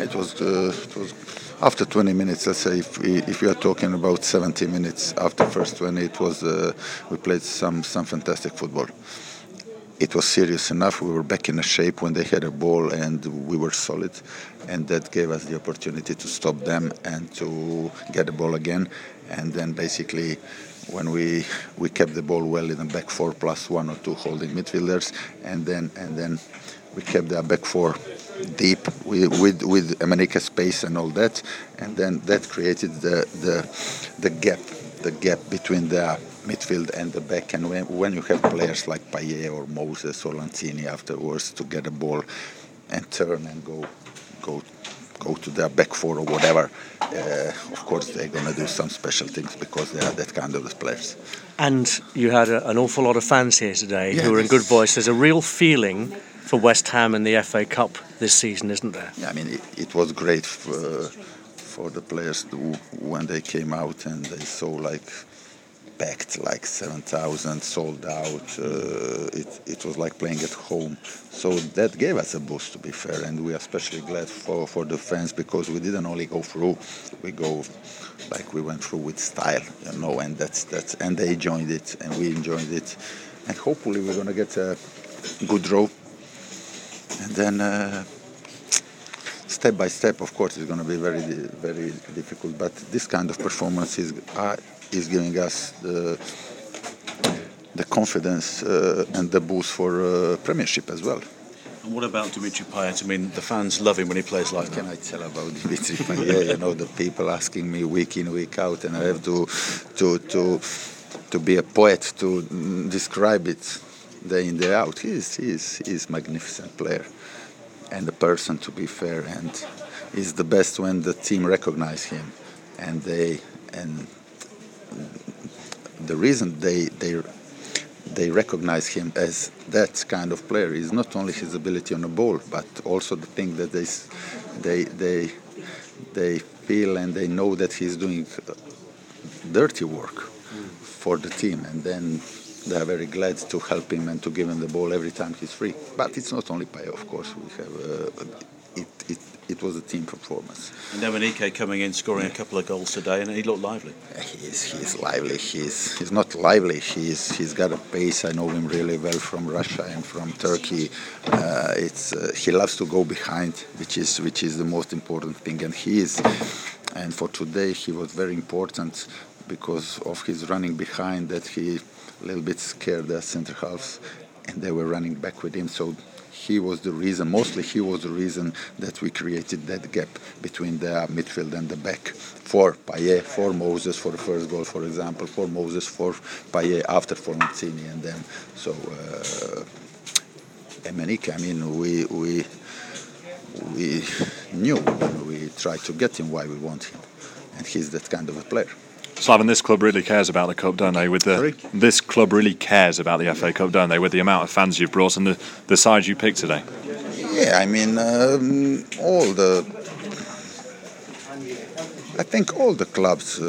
it was after 20 minutes. Let's say if we are talking about 70 minutes after first 20, it was we played some fantastic football. It was serious enough. We were back in a shape when they had a ball, and we were solid, and that gave us the opportunity to stop them and to get the ball again. And then basically, when we kept the ball well in the back four plus one or two holding midfielders, and then we kept our back four deep with Emenike space and all that, and then that created the gap between the midfield and the back. And when you have players like Payet or Moses or Lanzini afterwards to get a ball and turn and go to their back four or whatever, of course they're going to do some special things because they are that kind of players. And you had an awful lot of fans here today who were in good voice. There's a real feeling for West Ham in the FA Cup this season, isn't there? Yeah, I mean, it was great for the players when they came out and they saw packed 7,000, sold out. It was like playing at home. So that gave us a boost, to be fair, and we are especially glad for the fans because we didn't only go through, we went through with style, and that's and they enjoyed it and we enjoyed it, and hopefully we're gonna get a good draw, and then step by step, of course, it's going to be very, very difficult. But this kind of performance is giving us the confidence and the boost for Premiership as well. And what about Dimitri Payet? I mean, the fans love him when he plays like that. What can I tell about Dimitri Payet? The people asking me week in, week out, and I have to be a poet to describe it day in, day out. He's magnificent player. And the person, to be fair, and is the best when the team recognize him, and the reason they recognize him as that kind of player is not only his ability on the ball, but also the thing that they feel and they know that he's doing dirty work for the team, and then they are very glad to help him and to give him the ball every time he's free. But it's not only Payet, of course. We have it was a team performance. And Emenike coming in, scoring a couple of goals today, and he looked lively. He's lively. He's not lively. He's got a pace. I know him really well from Russia and from Turkey. He loves to go behind, which is the most important thing, and for today he was very important because of his running behind, that he a little bit scared the centre halves and they were running back with him. So he was the reason that we created that gap between the midfield and the back for Payet, for Moses, for the first goal, for example, for Moses, for Payet, after for Lanzini, and then so Emenike. I mean, we knew when we tried to get him why we want him, and he's that kind of a player. Slaven, this club really cares about the Cup, don't they? This club really cares about the FA Cup, don't they? With the amount of fans you've brought and the side you picked today. Yeah, I mean, I think all the clubs.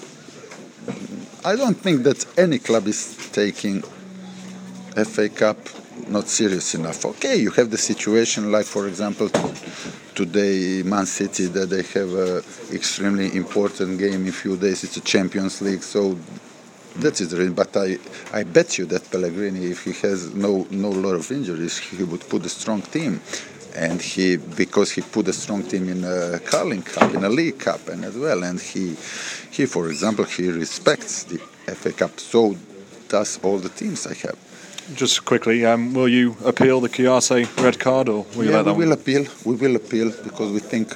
I don't think that any club is taking FA Cup not serious enough. Okay, you have the situation like, for example, today Man City, that they have an extremely important game in a few days. It's a Champions League, so that is the reason. But I bet you that Pellegrini, if he has no lot of injuries, he would put a strong team. And because he put a strong team in a Carling Cup, in a League Cup, and as well. And he, for example, he respects the FA Cup. So does all the teams I have. Just quickly, will you appeal the Kouyaté red card, or will you let that we will appeal because we think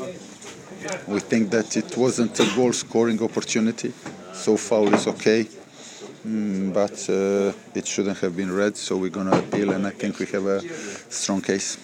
that it wasn't a goal-scoring opportunity. So foul is okay, but it shouldn't have been red. So we're going to appeal, and I think we have a strong case.